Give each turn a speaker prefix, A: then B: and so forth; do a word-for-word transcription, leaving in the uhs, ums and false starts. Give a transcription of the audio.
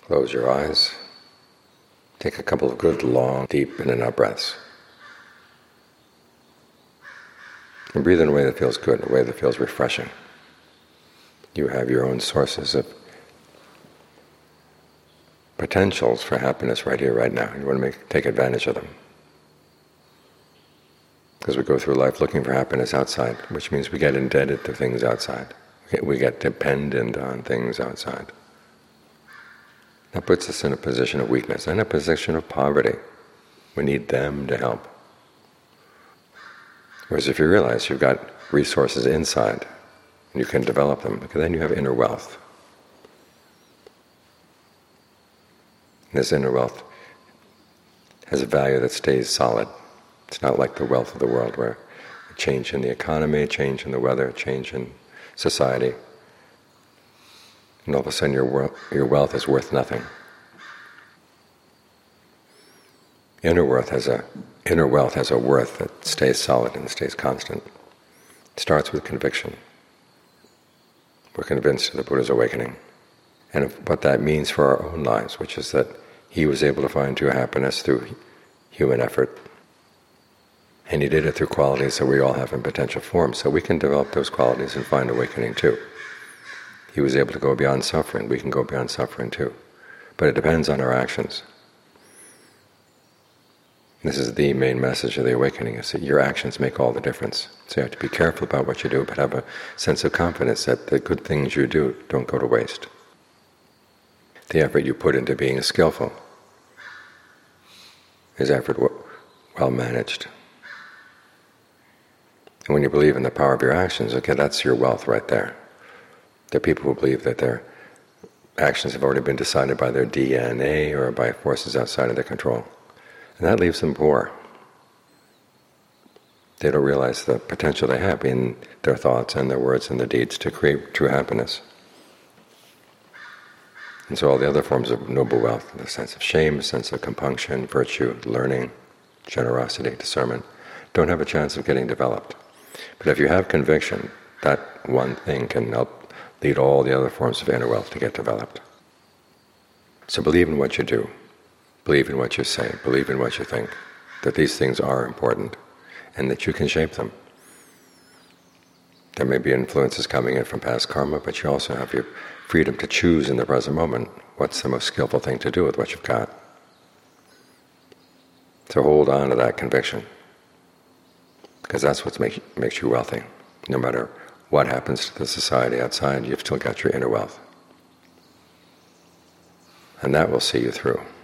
A: Close your eyes. Take a couple of good, long, deep in and out breaths. And breathe in a way that feels good, a way that feels refreshing. You have your own sources of potentials for happiness right here, right now. You want to make, take advantage of them. Because we go through life looking for happiness outside, which means we get indebted to things outside. We get dependent on things outside. That puts us in a position of weakness and a position of poverty. We need them to help. Whereas if you realize you've got resources inside, and you can develop them, because then you have inner wealth. And this inner wealth has a value that stays solid. It's not like the wealth of the world where a change in the economy, a change in the weather, a change in society, and all of a sudden your, wor- your wealth is worth nothing. Inner worth has a inner wealth has a worth that stays solid and stays constant. It starts with conviction. We're convinced of the Buddha's awakening, and of what that means for our own lives, which is that he was able to find true happiness through human effort, and he did it through qualities that we all have in potential form. So we can develop those qualities and find awakening too. He was able to go beyond suffering. We can go beyond suffering too, but it depends on our actions. This is the main message of the awakening, is that your actions make all the difference. So you have to be careful about what you do, but have a sense of confidence that the good things you do don't go to waste. The effort you put into being skillful is effort well managed. And when you believe in the power of your actions, okay, that's your wealth right there. There are people who believe that their actions have already been decided by their D N A or by forces outside of their control. And that leaves them poor. They don't realize the potential they have in their thoughts and their words and their deeds to create true happiness. And so all the other forms of noble wealth, the sense of shame, the sense of compunction, virtue, learning, generosity, discernment, don't have a chance of getting developed. But if you have conviction, that one thing can help lead all the other forms of inner wealth to get developed. So believe in what you do. Believe in what you say, believe in what you think, that these things are important and that you can shape them. There may be influences coming in from past karma, but you also have your freedom to choose in the present moment what's the most skillful thing to do with what you've got. So hold on to that conviction, because that's what makes makes you wealthy. No matter what happens to the society outside, you've still got your inner wealth. And that will see you through.